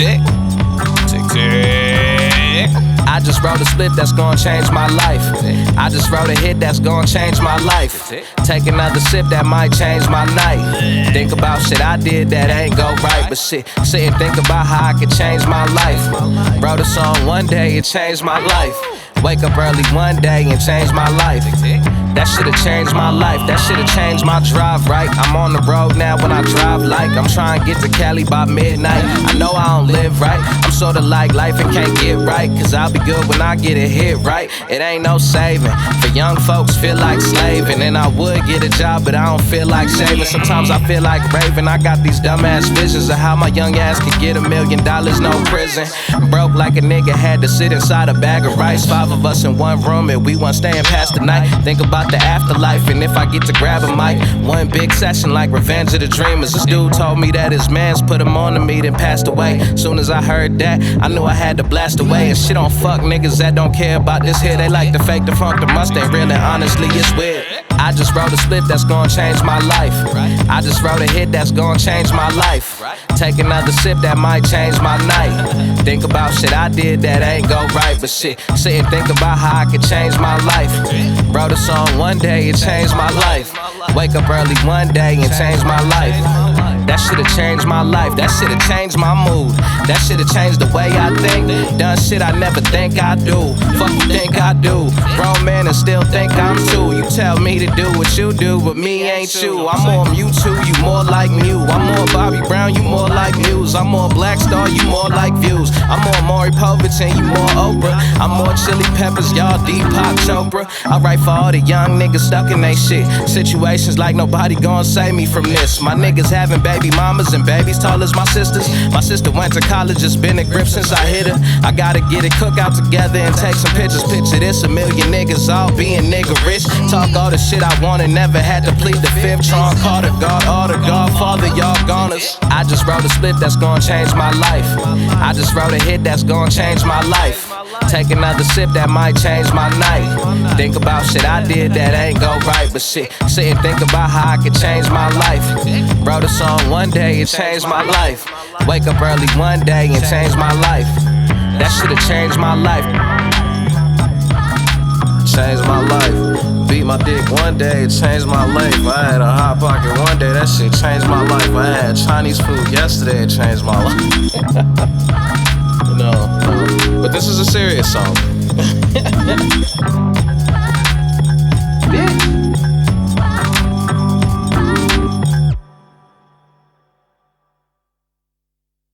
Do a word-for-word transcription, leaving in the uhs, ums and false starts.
tick, tick, tick. I just wrote a split that's gonna change my life. I just wrote a hit that's gonna change my life. Take another sip that might change my night. Think about shit I did that ain't go right, but shit, sit and think about how I could change my life. Wrote a song one day, it changed my life. Wake up early one day and change my life. That should've changed my life, that should've changed my drive, right? I'm on the road now when I drive like I'm trying to get to Cali by midnight. I know I don't live right, I'm sorta like life and can't get right, cause I'll be good when I get it hit right. It ain't no saving, for young folks feel like slaving. And I would get a job but I don't feel like saving. Sometimes I feel like raving, I got these dumbass visions of how my young ass could get a million dollars, no prison. Broke like a nigga had to sit inside a bag of rice. Five of us in one room and we weren't staying past the night. Think about the afterlife and if I get to grab a mic. One big session like Revenge of the Dreamers. This dude told me that his mans put him on to me then passed away. Soon as I heard that, I knew I had to blast away. And shit on fuck niggas that don't care about this here. They like to fake the funk, the Mustang, really honestly it's weird. I just wrote a split that's gonna change my life. I just wrote a hit that's gonna change my life. Take another sip that might change my night. Think about shit I did that ain't go right, but shit, sit and think about how I could change my life. Wrote a song one day, it changed my life. Wake up early one day and change my life. That should've changed my life, that should've changed my mood. That should've changed the way I think. Done shit I never think I do. Fuck you think I do. Grown man and still think I'm too. You tell me to do what you do, but me ain't you. I'm more Mewtwo, you more like Mew. I'm more Bobby Brown, you more like Muse. I'm more Black Star, you more like Views. I'm more Maury Povich and you more Oprah. I'm more Chili Peppers, y'all Deepak Chopra. I write for all the young niggas stuck in they shit. Situations like nobody gon' save me from this. My niggas having baby mamas and babies tall as my sisters. My sister went to college, just been a grip since I hit her. I gotta get it, cook out together and take some pictures. Picture this, a million niggas all being nigga rich. Talk all the shit I wanted, never had to plead the fifth. Tron Carter, God, all the Godfather, y'all goners. I just wrote a split that's gonna change my life. I just wrote a hit that's gonna change my life. Take another sip that might change my night. Think about shit I did that ain't go right, but shit, sit and think about how I could change my life. Wrote a song one day, it changed my life. Wake up early one day and change my life. That should've changed my life. Changed my life. Beat my dick one day, it changed my life. I had a hot pocket one day, that shit changed my life. I had Chinese food yesterday, it changed my life. You know, but this is a serious song.